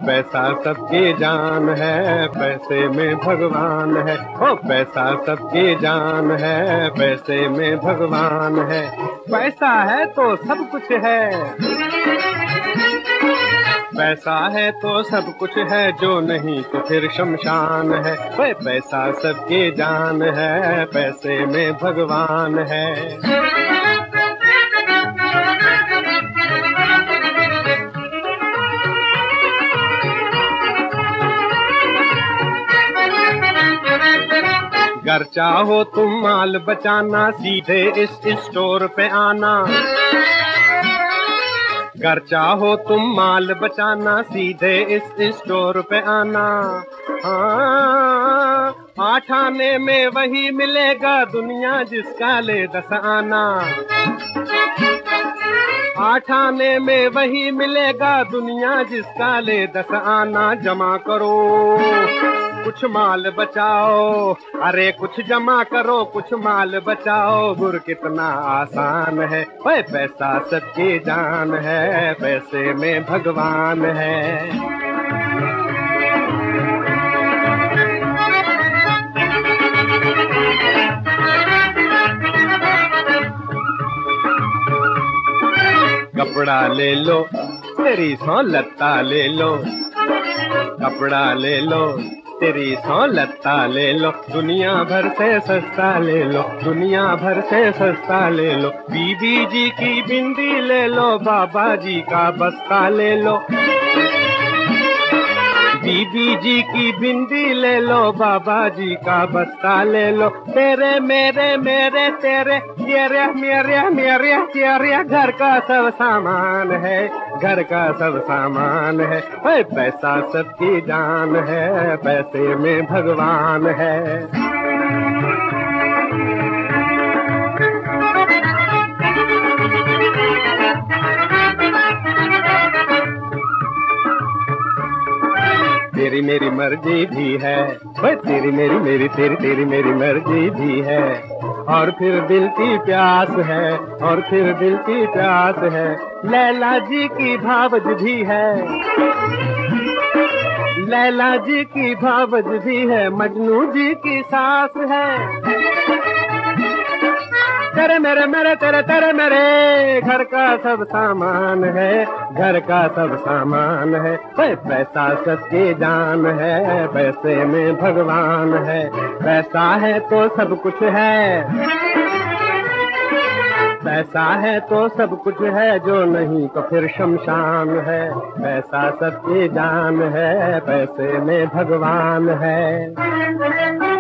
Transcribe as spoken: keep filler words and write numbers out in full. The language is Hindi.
पैसा सबकी जान है, पैसे में भगवान है। ओ पैसा सबकी जान है, पैसे में भगवान है। पैसा है तो सब कुछ है, पैसा है तो सब कुछ है, जो नहीं तो फिर शमशान है। ओए पैसा सबकी जान है, पैसे में भगवान है। घर चाहो तुम माल बचाना, सीधे इस स्टोर पे आना। घर चाहो तुम माल बचाना, सीधे इस स्टोर पे आना। हाँ, आठ आने में वही मिलेगा दुनिया जिसका ले दस आना। आठ आने में वही मिलेगा दुनिया जिसका ले दस आना। जमा करो कुछ माल बचाओ, अरे कुछ जमा करो कुछ माल बचाओ। गुर कितना आसान है, ओए पैसा सबकी जान है, पैसे में भगवान है। कपड़ा ले लो तेरी सौ लत्ता ले लो, कपड़ा ले लो तेरी सौ लत्ता ले लो। दुनिया भर से सस्ता ले लो, दुनिया भर से सस्ता ले लो। बीबी जी की बिंदी ले लो, बाबा जी का बस्ता ले लो। बीबी जी की बिंदी ले लो, बाबा जी का बस्ता ले लो। तेरे मेरे मेरे तेरे तेरे मेरे मेरे तेरे घर का सब सामान है, घर का सब सामान है। ओए पैसा सबकी जान है, पैसे में भगवान है। तेरी मेरी मर्जी भी है, ओए तेरी मेरी मेरी तेरी तेरी मेरी मर्जी भी है। और फिर दिल की प्यास है, और फिर दिल की प्यास है। लैला जी की भावज भी है, लैला जी की भावज भी है। मजनू जी की सास है। तेरे मेरे मेरे तेरे तेरे मेरे घर का सब सामान है, घर का सब सामान है। पैसा सबकी जान है, पैसे में भगवान है। पैसा है तो सब कुछ है, पैसा है तो सब कुछ है, जो नहीं तो फिर शमशान है। पैसा सबकी जान है, पैसे में भगवान है।